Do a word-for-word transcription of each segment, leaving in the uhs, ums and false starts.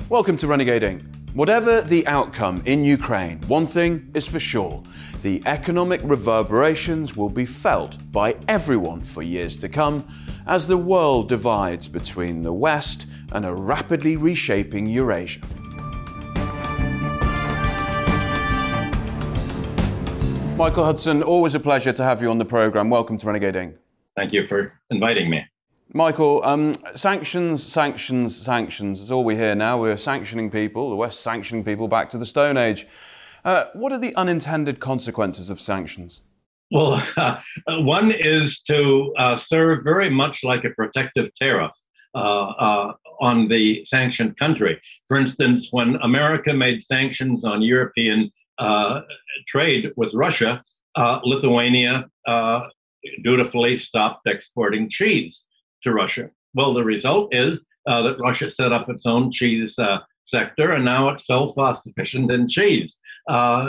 Welcome to Renegading. Whatever the outcome in Ukraine, one thing is for sure. The economic reverberations will be felt by everyone for years to come as the world divides between the West and a rapidly reshaping Eurasia. Michael Hudson, always a pleasure to have you on the programme. Welcome to Renegading. Thank you for inviting me. Michael, um, sanctions, sanctions, sanctions is all we hear now. We're sanctioning people, the West sanctioning people back to the Stone Age. Uh, what are the unintended consequences of sanctions? Well, uh, one is to uh, serve very much like a protective tariff uh, uh, on the sanctioned country. For instance, when America made sanctions on European uh, trade with Russia, uh, Lithuania uh, dutifully stopped exporting cheese to Russia. Well, the result is uh, that Russia set up its own cheese uh, sector, and now it's self-sufficient in cheese. Uh,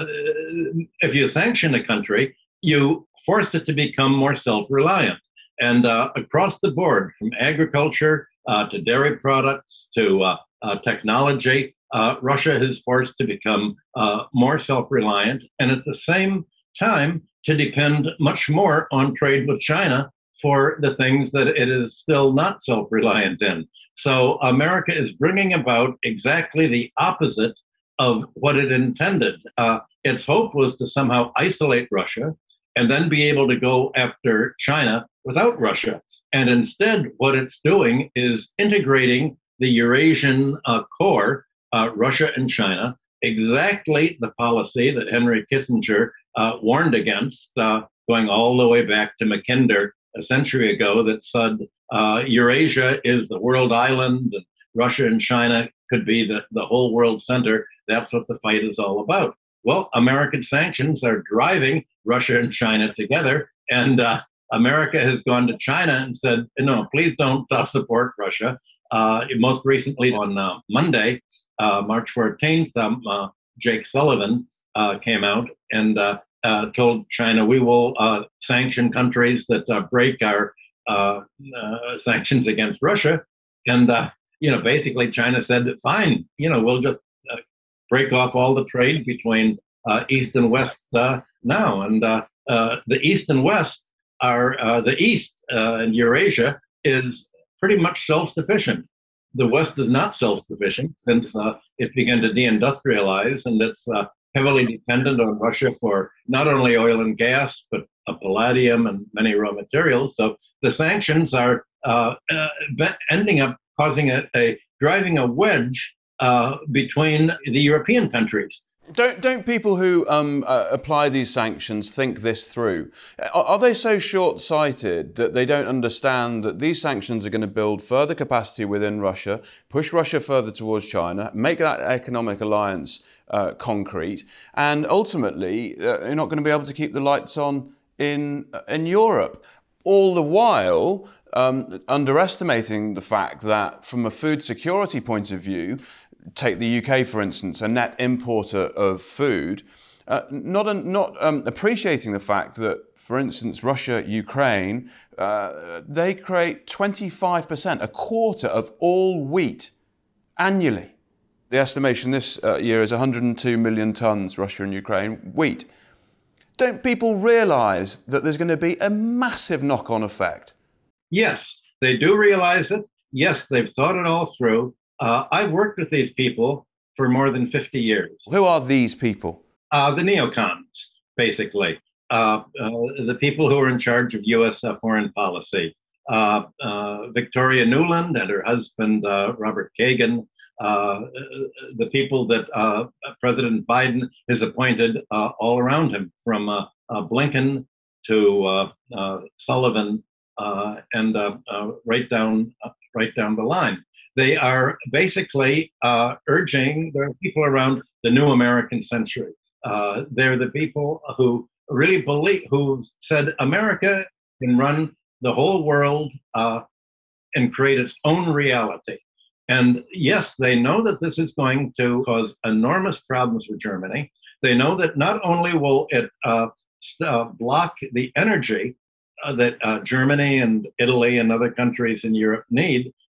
if you sanction a country, you force it to become more self-reliant. And uh, across the board, from agriculture uh, to dairy products to uh, uh, technology, uh, Russia is forced to become uh, more self-reliant, and at the same time to depend much more on trade with China for the things that it is still not self-reliant in. So America is bringing about exactly the opposite of what it intended. Uh, its hope was to somehow isolate Russia and then be able to go after China without Russia. And instead, what it's doing is integrating the Eurasian uh, core, uh, Russia and China, exactly the policy that Henry Kissinger uh, warned against, uh, going all the way back to Mackinder a century ago, that said uh, Eurasia is the world island and Russia and China could be the, the whole world center. That's what the fight is all about. Well, American sanctions are driving Russia and China together, and uh, America has gone to China and said, no, please don't uh, support Russia. Uh, most recently on uh, Monday, uh, March fourteenth, um, uh, Jake Sullivan uh, came out and uh, Uh, told China, we will uh, sanction countries that uh, break our uh, uh, sanctions against Russia. And, uh, you know, basically China said, fine, you know, we'll just uh, break off all the trade between uh, East and West uh, now. And uh, uh, the East and West are, uh, the East uh, and Eurasia is pretty much self-sufficient. The West is not self-sufficient since uh, it began to deindustrialize, and it's uh, heavily dependent on Russia for not only oil and gas, but uh, palladium and many raw materials. So the sanctions are uh, uh, ending up causing a, a driving a wedge uh, between the European countries. Don't don't people who um, uh, apply these sanctions think this through? Are, are they so short-sighted that they don't understand that these sanctions are going to build further capacity within Russia, push Russia further towards China, make that economic alliance uh, concrete, and ultimately uh, you're not going to be able to keep the lights on in in Europe, all the while um, underestimating the fact that from a food security point of view, take the U K, for instance, a net importer of food, uh, not not um, appreciating the fact that, for instance, Russia, Ukraine, uh, they create twenty-five percent, a quarter of all wheat annually. The estimation this uh, year is one hundred two million tons, Russia and Ukraine, wheat. Don't people realise that there's going to be a massive knock-on effect? Yes, they do realise it. Yes, they've thought it all through. Uh, I've worked with these people for more than fifty years. Who are these people? Uh, the neocons, basically. Uh, uh, the people who are in charge of U S uh, foreign policy. Uh, uh, Victoria Nuland and her husband, uh, Robert Kagan. Uh, the people that uh, President Biden has appointed uh, all around him, from uh, uh, Blinken to uh, uh, Sullivan uh, and uh, uh, right down, uh, right down the line. They are basically uh, urging the people around the new American century. Uh, they're the people who really believe, who said America can run the whole world uh, and create its own reality. And yes, they know that this is going to cause enormous problems for Germany. They know that not only will it uh, uh, block the energy uh, that uh, Germany and Italy and other countries in Europe need,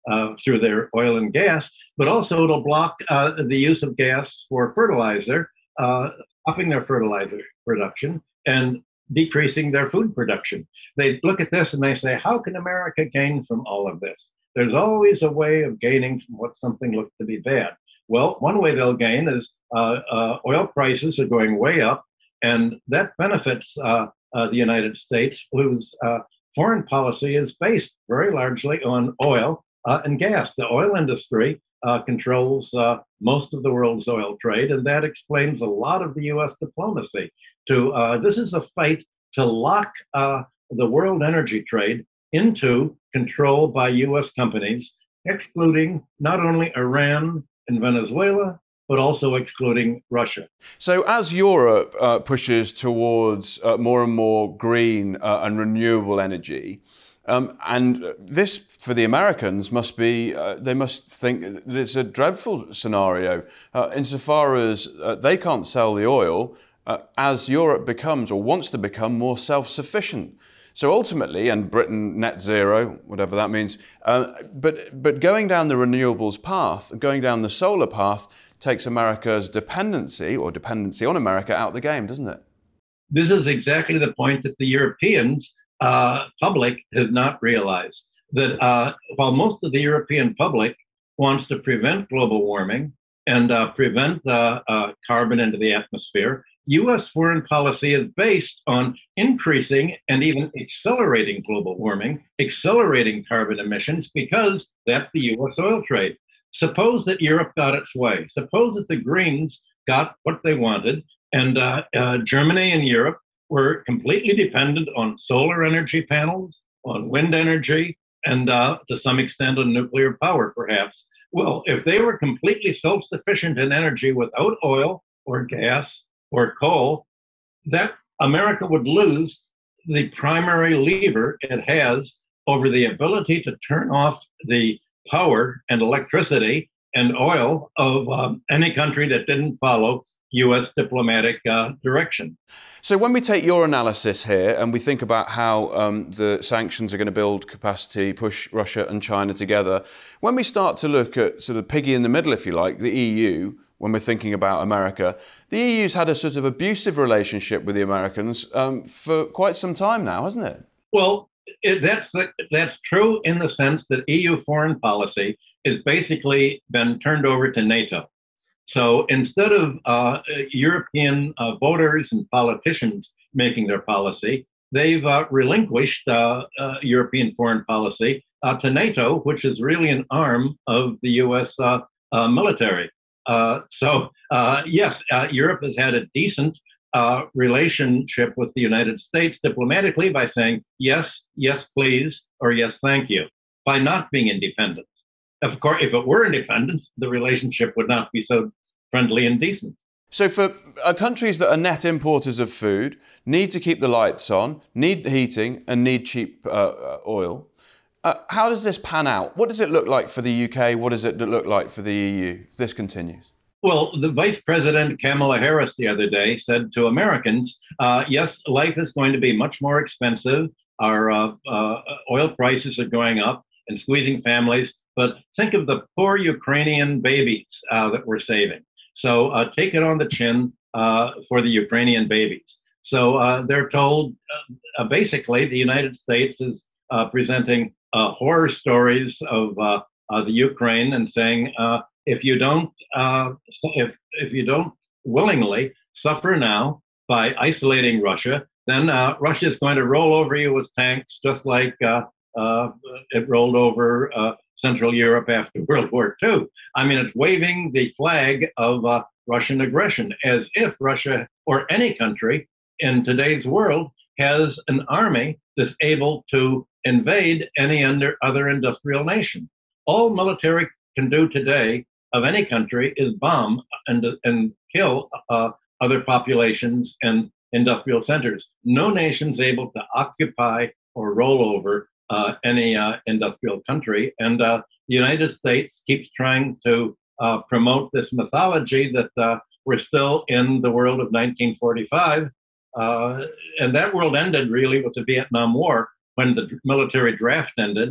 uh, through their oil and gas, but also it'll block uh, the use of gas for fertilizer, uh, upping their fertilizer production and decreasing their food production. They look at this and they say, how can America gain from all of this? There's always a way of gaining from what something looked to be bad. Well, one way they'll gain is uh, uh, oil prices are going way up, and that benefits uh, uh, the United States, whose uh, foreign policy is based very largely on oil uh, and gas. The oil industry uh, controls uh, most of the world's oil trade, and that explains a lot of the U S diplomacy. To uh, this is a fight to lock uh, the world energy trade into control by U S companies, excluding not only Iran and Venezuela, but also excluding Russia. So as Europe uh, pushes towards uh, more and more green uh, and renewable energy, um, and this for the Americans must be, uh, they must think that it's a dreadful scenario uh, insofar as uh, they can't sell the oil uh, as Europe becomes or wants to become more self-sufficient. So ultimately, and Britain net zero, whatever that means, uh, but but going down the renewables path, going down the solar path, takes America's dependency or dependency on America out of the game, doesn't it? This is exactly the point that the Europeans uh, public has not realized. That uh, while most of the European public wants to prevent global warming and uh, prevent uh, uh, carbon into the atmosphere, U S foreign policy is based on increasing and even accelerating global warming, accelerating carbon emissions, because that's the U S oil trade. Suppose that Europe got its way. Suppose that the Greens got what they wanted, and uh, uh, Germany and Europe were completely dependent on solar energy panels, on wind energy, and uh, to some extent on nuclear power, perhaps. Well, if they were completely self-sufficient in energy without oil or gas or coal, that America would lose the primary lever it has over the ability to turn off the power and electricity and oil of um, any country that didn't follow U S diplomatic uh, direction. So when we take your analysis here and we think about how um, the sanctions are going to build capacity, push Russia and China together, when we start to look at sort of piggy in the middle, if you like, the E U, when we're thinking about America, the E U's had a sort of abusive relationship with the Americans um, for quite some time now, hasn't it? Well, it, that's the, that's true in the sense that E U foreign policy has basically been turned over to NATO. So instead of uh, European uh, voters and politicians making their policy, they've uh, relinquished uh, uh, European foreign policy uh, to NATO, which is really an arm of the U S uh, uh, military. Uh, so, uh, yes, uh, Europe has had a decent uh, relationship with the United States diplomatically by saying, yes, yes, please, or yes, thank you, by not being independent. Of course, if it were independent, the relationship would not be so friendly and decent. So for uh, countries that are net importers of food, need to keep the lights on, need heating, and need cheap uh, oil, uh, how does this pan out? What does it look like for the U K? What does it look like for the E U if this continues? Well, the Vice President Kamala Harris the other day said to Americans, uh, yes, life is going to be much more expensive. Our uh, uh, oil prices are going up and squeezing families. But think of the poor Ukrainian babies uh, that we're saving. So uh, take it on the chin uh, for the Ukrainian babies. So uh, they're told, uh, basically, the United States is uh, presenting uh, horror stories of uh, uh, the Ukraine and saying, uh, if you don't, uh, if if you don't willingly suffer now by isolating Russia, then uh, Russia is going to roll over you with tanks, just like uh, uh, it rolled over uh, Central Europe after World War Two. I mean, it's waving the flag of uh, Russian aggression, as if Russia or any country in today's world has an army that's able to invade any under, other industrial nation. All military can do today of any country is bomb and, and kill uh, other populations and industrial centers. No nation's able to occupy or roll over uh, any uh, industrial country. And uh, the United States keeps trying to uh, promote this mythology that uh, we're still in the world of nineteen forty-five. Uh, and that world ended really with the Vietnam War when the military draft ended and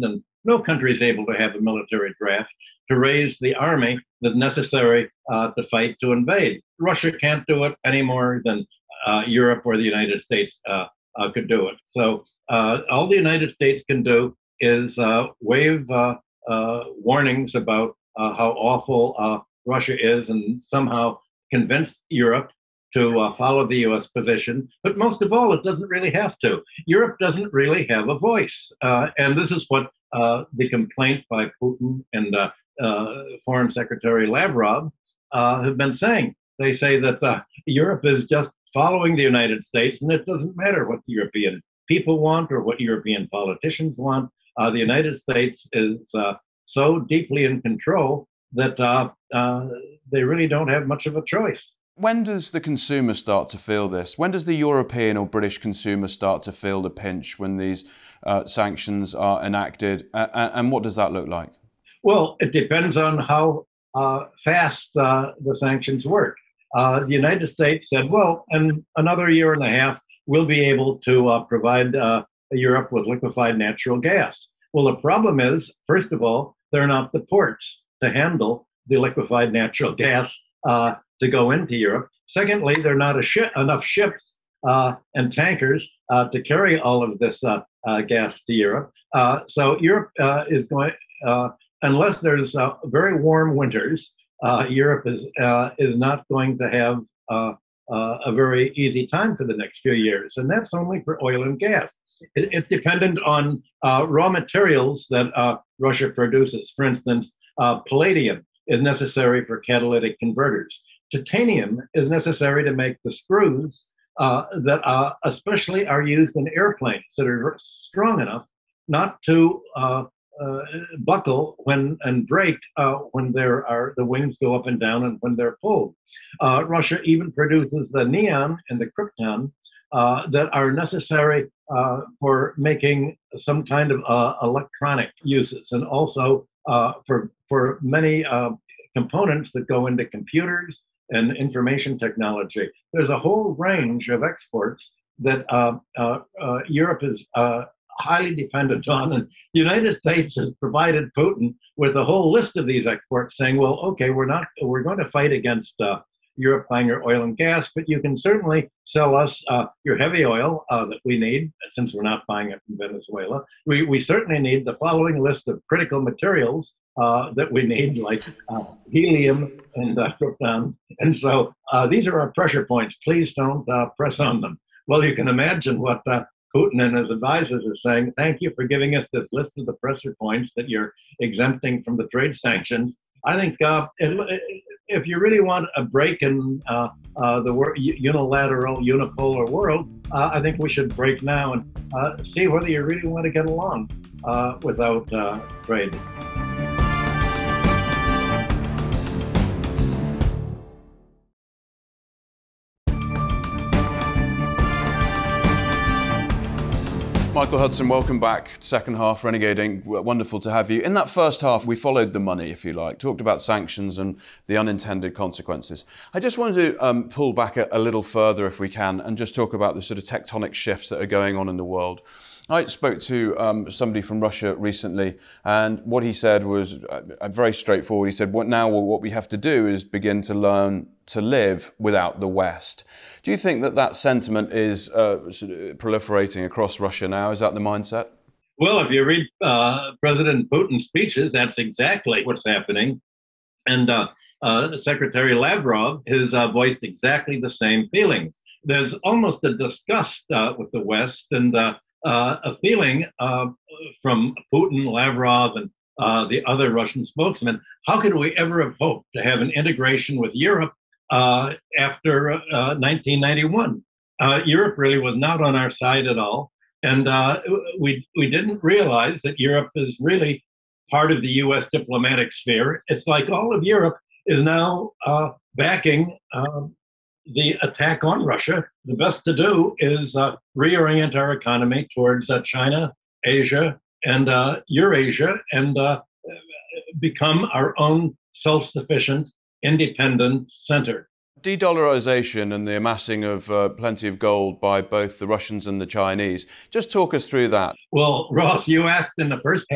No country is able to have a military draft to raise the army that's necessary uh, to fight to invade. Russia can't do it any more than uh, Europe or the United States uh, uh, could do it. So uh, all the United States can do is uh, wave uh, uh, warnings about uh, how awful uh, Russia is and somehow convince Europe to uh, follow the U S position. But most of all, it doesn't really have to. Europe doesn't really have a voice. Uh, and this is what uh, the complaint by Putin and uh, uh, Foreign Secretary Lavrov uh, have been saying. They say that uh, Europe is just following the United States, and it doesn't matter what the European people want or what European politicians want. Uh, the United States is uh, so deeply in control that uh, uh, they really don't have much of a choice. When does the consumer start to feel this? When does the European or British consumer start to feel the pinch when these uh, sanctions are enacted? Uh, and what does that look like? Well, it depends on how uh, fast uh, the sanctions work. Uh, the United States said, well, in another year and a half, we'll be able to uh, provide uh, Europe with liquefied natural gas. Well, the problem is, first of all, there are not the ports to handle the liquefied natural gas uh, to go into Europe. Secondly, there are not a shi- enough ships uh, and tankers uh, to carry all of this uh, uh, gas to Europe. Uh, so Europe uh, is going, uh, unless there's uh, very warm winters, uh, Europe is uh, is not going to have uh, uh, a very easy time for the next few years. And that's only for oil and gas. It, it's dependent on uh, raw materials that uh, Russia produces. For instance, uh, palladium is necessary for catalytic converters. Titanium is necessary to make the screws uh, that uh, especially are used in airplanes that are strong enough not to uh, uh, buckle when and break uh, when there are the wings go up and down and when they're pulled. Uh, Russia even produces the neon and the krypton uh, that are necessary uh, for making some kind of uh, electronic uses, and also uh, for for many uh, components that go into computers and information technology. There's a whole range of exports that uh, uh, uh, Europe is uh, highly dependent on. And the United States has provided Putin with a whole list of these exports, saying, well, okay, we're not, we're going to fight against uh, Europe buying your oil and gas, but you can certainly sell us uh, your heavy oil uh, that we need, since we're not buying it from Venezuela. We, we certainly need the following list of critical materials uh, that we need, like uh, helium and uh, krypton. And so uh, these are our pressure points. Please don't uh, press on them. Well, you can imagine what uh, Putin and his advisors are saying. Thank you for giving us this list of the pressure points that you're exempting from the trade sanctions. I think uh, it, if you really want a break in uh, uh, the wor- unilateral, unipolar world, uh, I think we should break now and uh, see whether you really want to get along uh, without uh, trade. Michael Hudson, welcome back. Second half, Renegading. Wonderful to have you. In that first half, we followed the money, if you like, talked about sanctions and the unintended consequences. I just wanted to um, pull back a, a little further, if we can, and just talk about the sort of tectonic shifts that are going on in the world. I spoke to um, somebody from Russia recently, and what he said was uh, very straightforward. He said, "What now? Well, what we have to do is begin to learn to live without the West." Do you think that that sentiment is uh, sort of proliferating across Russia now? Is that the mindset? Well, if you read uh, President Putin's speeches, that's exactly what's happening. And uh, uh, Secretary Lavrov has uh, voiced exactly the same feelings. There's almost a disgust uh, with the West, and uh, uh, a feeling uh, from Putin, Lavrov, and uh, the other Russian spokesmen. How could we ever have hoped to have an integration with Europe Uh, after uh, nineteen ninety-one. Uh, Europe really was not on our side at all. And uh, we, we didn't realize that Europe is really part of the U S diplomatic sphere. It's like all of Europe is now uh, backing uh, the attack on Russia. The best to do is uh, reorient our economy towards uh, China, Asia, and uh, Eurasia, and uh, become our own self-sufficient independent center. De-dollarization and the amassing of uh, plenty of gold by both the Russians and the Chinese. Just talk us through that. Well, Ross, you asked in the first half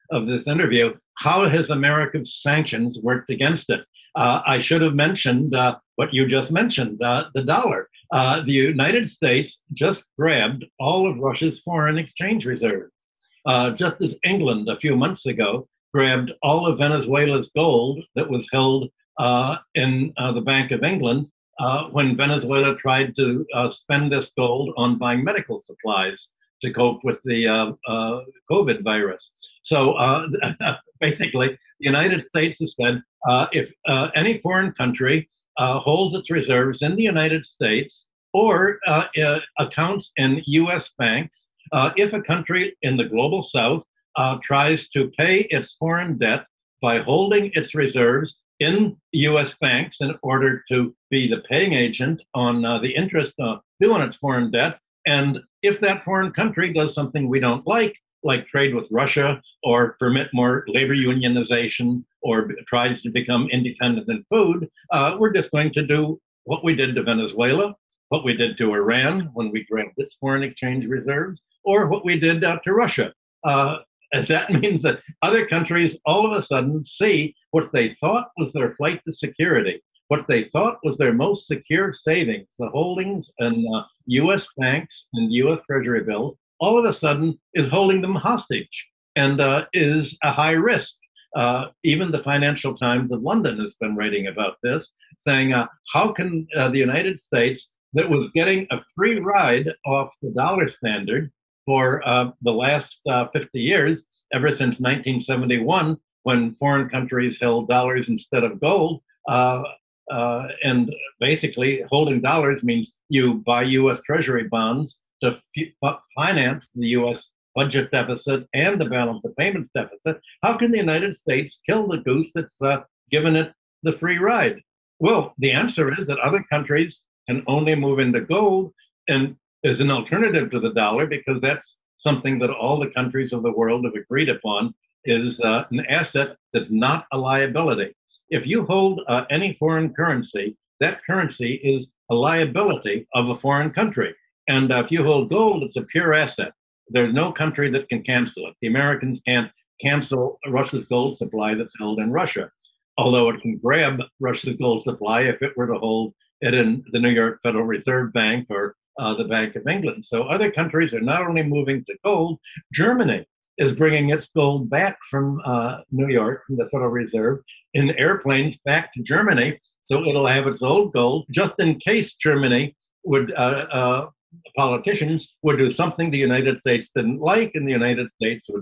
of this interview, how has America's sanctions worked against it? Uh, I should have mentioned uh, what you just mentioned, uh, the dollar. Uh, the United States just grabbed all of Russia's foreign exchange reserves, uh, just as England a few months ago grabbed all of Venezuela's gold that was held uh, in uh, the Bank of England uh, when Venezuela tried to uh, spend this gold on buying medical supplies to cope with the uh, uh, COVID virus. So uh, basically, the United States has said uh, if uh, any foreign country uh, holds its reserves in the United States or uh, uh, accounts in U S banks, uh, if a country in the global south uh, tries to pay its foreign debt by holding its reserves in U S banks in order to be the paying agent on uh, the interest uh, due on its foreign debt, and if that foreign country does something we don't like, like trade with Russia or permit more labor unionization or tries to become independent in food, uh, we're just going to do what we did to Venezuela, what we did to Iran when we grabbed its foreign exchange reserves, or what we did uh, to Russia. Uh, that means that other countries all of a sudden see what they thought was their flight to security, what they thought was their most secure savings, the holdings in uh, U S banks and U S Treasury bills, all of a sudden is holding them hostage and uh, is a high risk. Uh, even the Financial Times of London has been writing about this, saying, uh, how can uh, the United States, that was getting a free ride off the dollar standard for uh, the last uh, fifty years, ever since nineteen seventy-one, when foreign countries held dollars instead of gold, uh, Uh, and basically, holding dollars means you buy U S Treasury bonds to f- finance the U S budget deficit and the balance of payments deficit. How can the United States kill the goose that's uh, given it the free ride? Well, the answer is that other countries can only move into gold and as an alternative to the dollar, because that's something that all the countries of the world have agreed upon is uh, an asset that's not a liability. If you hold uh, any foreign currency, that currency is a liability of a foreign country. And uh, if you hold gold, it's a pure asset. There's no country that can cancel it. The Americans can't cancel Russia's gold supply that's held in Russia, although it can grab Russia's gold supply if it were to hold it in the New York Federal Reserve Bank or uh, the Bank of England. So other countries are not only moving to gold. Germany is bringing its gold back from uh, New York, from the Federal Reserve, in airplanes back to Germany, so it'll have its old gold, just in case Germany would, uh, uh, politicians would do something the United States didn't like, and the United States would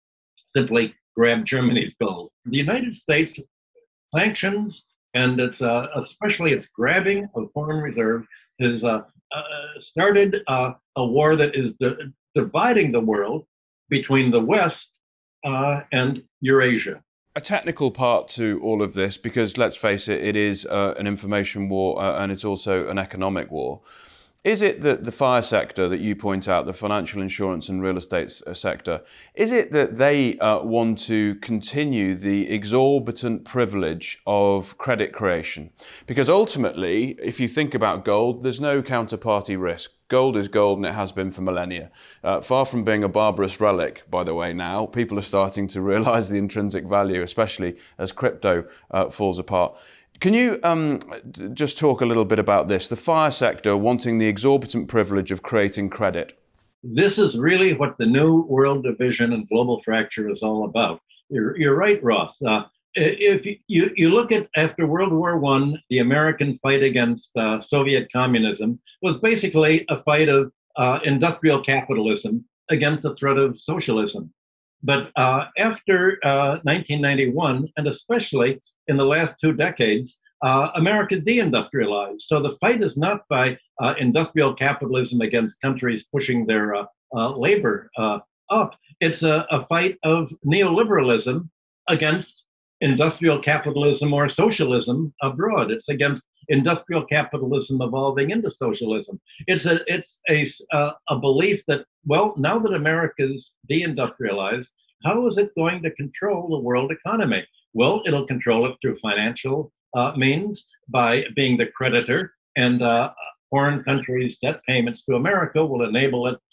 simply grab Germany's gold. The United States sanctions, and it's uh, especially its grabbing of foreign reserves, has uh, uh, started uh, a war that is di- dividing the world between the West uh, and Eurasia. A technical part to all of this, because let's face it, it is uh, an information war uh, and it's also an economic war. Is it that the fire sector that you point out, the financial insurance and real estate sector, is it that they uh, want to continue the exorbitant privilege of credit creation? Because ultimately, if you think about gold, there's no counterparty risk. Gold is gold and it has been for millennia. Uh, far from being a barbarous relic, by the way, now, people are starting to realize the intrinsic value, especially as crypto uh, falls apart. Can you um, just talk a little bit about this? The fire sector wanting the exorbitant privilege of creating credit. This is really what the New World Division and global fracture is all about. You're, you're right, Ross. Uh, if you, you, you look at after World War One, the American fight against uh, Soviet communism was basically a fight of uh, industrial capitalism against the threat of socialism. But uh, after uh, nineteen ninety-one, and especially in the last two decades, uh, America deindustrialized. So the fight is not by uh, industrial capitalism against countries pushing their uh, uh, labor uh, up. It's a, a fight of neoliberalism against industrial capitalism or socialism abroad. It's against industrial capitalism evolving into socialism. It's a it's a uh, a belief that, well, now that America's deindustrialized, how is it going to control the world economy? Well, it'll control it through financial uh, means by being the creditor, and uh, foreign countries' debt payments to America will enable it to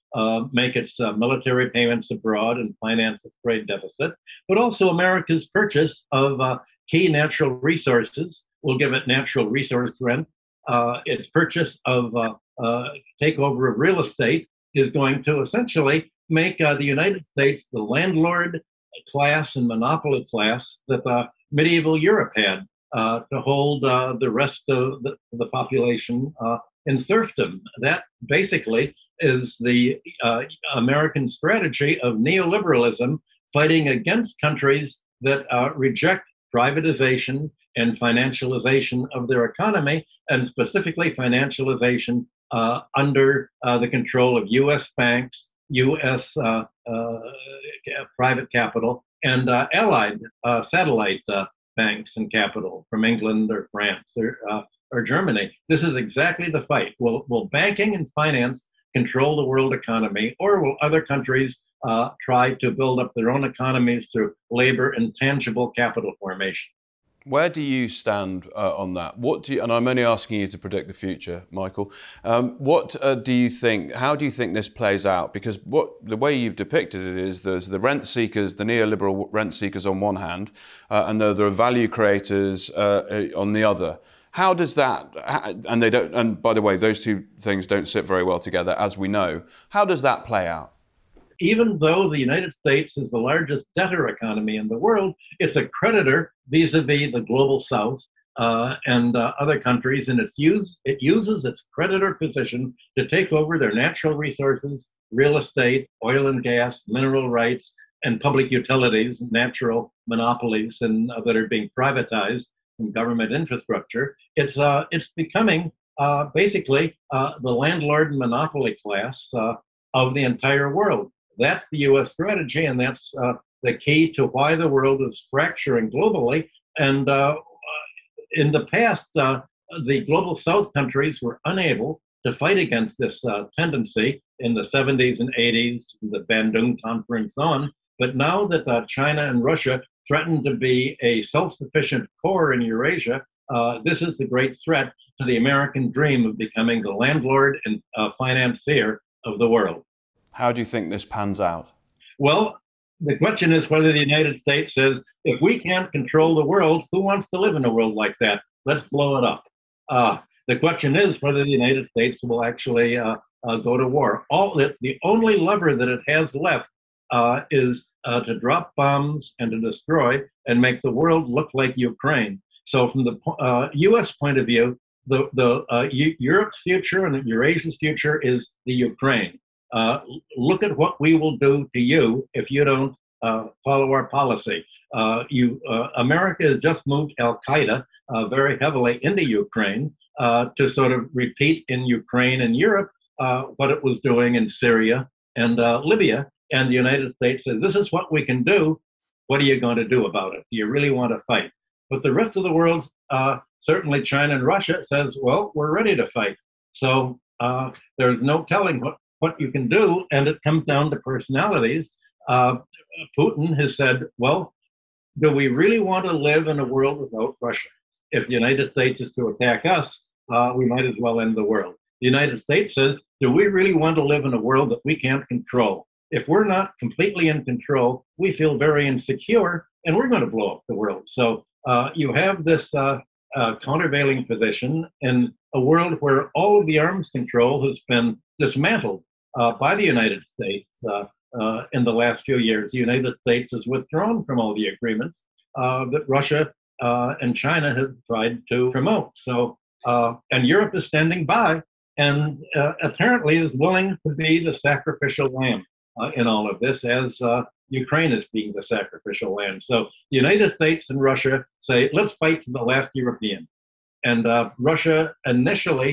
uh, make its uh, military payments abroad and finance its trade deficit, but also America's purchase of uh, key natural resources will give it natural resource rent. Uh, its purchase of uh, uh, takeover of real estate is going to essentially make uh, the United States the landlord class and monopoly class that uh, medieval Europe had uh, to hold uh, the rest of the, the population uh, in serfdom. That basically is the uh, American strategy of neoliberalism, fighting against countries that uh, reject privatization and financialization of their economy, and specifically financialization uh, under uh, the control of U S banks, U S uh, uh, private capital, and uh, allied uh, satellite uh, banks and capital from England or France or, uh, or Germany. This is exactly the fight. Will, will banking and finance control the world economy, or will other countries uh, try to build up their own economies through labor and tangible capital formation? Where do you stand uh, on that? What do you, and I'm only asking you to predict the future, Michael. Um, what uh, do you think? How do you think this plays out? Because what the way you've depicted it is there's the rent seekers, the neoliberal rent seekers on one hand, uh, and there, there are value creators uh, on the other. How does that? And they don't. And by the way, those two things don't sit very well together, as we know. How does that play out? Even though the United States is the largest debtor economy in the world, it's a creditor vis-a-vis the global South uh, and uh, other countries, and it's use, it uses its creditor position to take over their natural resources, real estate, oil and gas, mineral rights, and public utilities, natural monopolies, and uh, that are being privatized from government infrastructure. It's uh, it's becoming uh, basically uh, the landlord and monopoly class uh, of the entire world. That's the U S strategy, and that's uh, the key to why the world is fracturing globally. And uh, in the past, uh, the global South countries were unable to fight against this uh, tendency in the seventies and eighties, the Bandung Conference on. But now that uh, China and Russia threaten to be a self-sufficient core in Eurasia, uh, this is the great threat to the American dream of becoming the landlord and uh, financier of the world. How do you think this pans out? Well, the question is whether the United States says, if we can't control the world, who wants to live in a world like that? Let's blow it up. Uh, the question is whether the United States will actually uh, uh, go to war. All the, the only lever that it has left uh, is uh, to drop bombs and to destroy and make the world look like Ukraine. So from the uh, U S point of view, the, the uh, U- Europe's future and Eurasia's future is the Ukraine. Uh, look at what we will do to you if you don't uh, follow our policy. Uh, you, uh, America has just moved Al-Qaeda uh, very heavily into Ukraine uh, to sort of repeat in Ukraine and Europe uh, what it was doing in Syria and uh, Libya. And the United States says, this is what we can do. What are you going to do about it? Do you really want to fight? But the rest of the world, uh, certainly China and Russia, says, well, we're ready to fight. So uh, there's no telling what what you can do, and it comes down to personalities. Uh, Putin has said, well, do we really want to live in a world without Russia? If the United States is to attack us, uh, we might as well end the world. The United States says, do we really want to live in a world that we can't control? If we're not completely in control, we feel very insecure, and we're going to blow up the world. So uh, you have this uh, uh, countervailing position in a world where all of the arms control has been dismantled Uh, by the United States uh, uh, in the last few years. The United States has withdrawn from all the agreements uh, that Russia uh, and China have tried to promote. So, uh, and Europe is standing by and uh, apparently is willing to be the sacrificial lamb uh, in all of this, as uh, Ukraine is being the sacrificial lamb. So the United States and Russia say, let's fight to the last European. And uh, Russia initially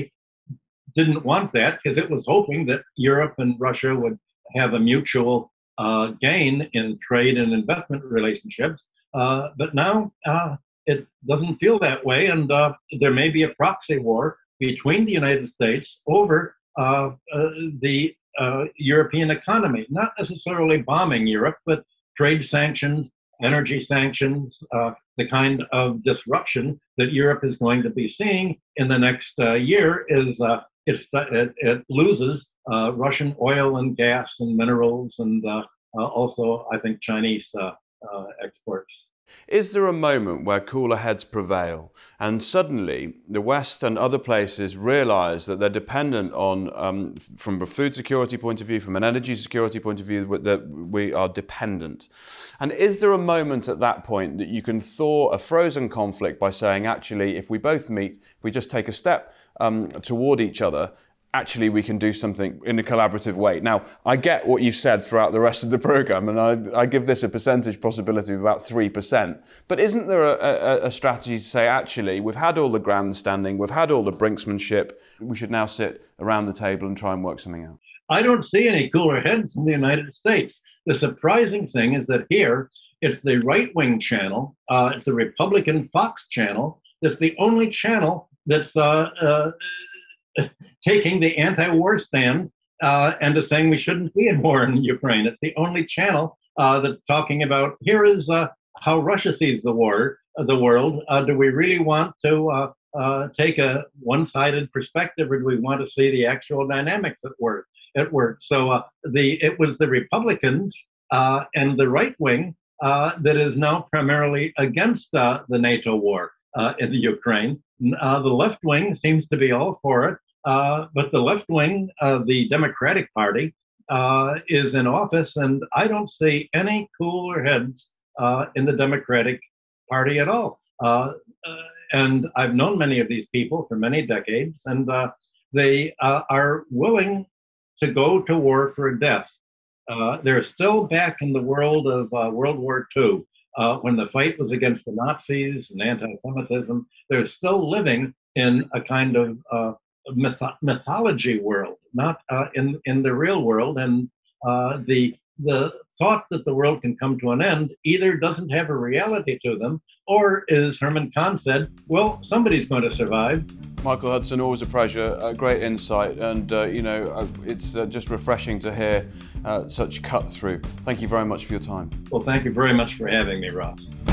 didn't want that because it was hoping that Europe and Russia would have a mutual uh, gain in trade and investment relationships. Uh, but now uh, it doesn't feel that way, and uh, there may be a proxy war between the United States over uh, uh, the uh, European economy, not necessarily bombing Europe, but trade sanctions, energy sanctions, uh, the kind of disruption that Europe is going to be seeing in the next uh, year is uh, it's, it, it loses uh, Russian oil and gas and minerals, and uh, uh, also, I think, Chinese uh, uh, exports. Is there a moment where cooler heads prevail and suddenly the West and other places realize that they're dependent on, um, from a food security point of view, from an energy security point of view, that we are dependent? And is there a moment at that point that you can thaw a frozen conflict by saying, actually, if we both meet, if we just take a step um, toward each other, actually we can do something in a collaborative way? Now, I get what you've said throughout the rest of the program, and I, I give this a percentage possibility of about three percent. But isn't there a, a, a strategy to say, actually, we've had all the grandstanding, we've had all the brinksmanship, we should now sit around the table and try and work something out? I don't see any cooler heads in the United States. The surprising thing is that here, it's the right-wing channel, uh, it's the Republican Fox channel, that's the only channel that's uh, uh, taking the anti-war stand uh, and is saying we shouldn't be in war in Ukraine. It's the only channel uh, that's talking about, here is uh, how Russia sees the war, uh, the world. Uh, do we really want to uh, uh, take a one-sided perspective, or do we want to see the actual dynamics at work? At work. So uh, the it was the Republicans uh, and the right wing uh, that is now primarily against uh, the NATO war uh, in the Ukraine. Uh, the left wing seems to be all for it. Uh, but the left wing, uh, the Democratic Party, uh, is in office, and I don't see any cooler heads uh, in the Democratic Party at all. Uh, uh, and I've known many of these people for many decades, and uh, they uh, are willing to go to war for a death. Uh, they're still back in the world of uh, World War Two, uh, when the fight was against the Nazis and anti-Semitism. They're still living in a kind of uh, myth- mythology world, not uh, in in the real world. And uh, the the thought that the world can come to an end either doesn't have a reality to them, or, as Herman Kahn said, well, somebody's going to survive. Michael Hudson, always a pleasure, a great insight, and uh, you know, uh, it's uh, just refreshing to hear uh, such cut through. Thank you very much for your time. Well, thank you very much for having me, Ross.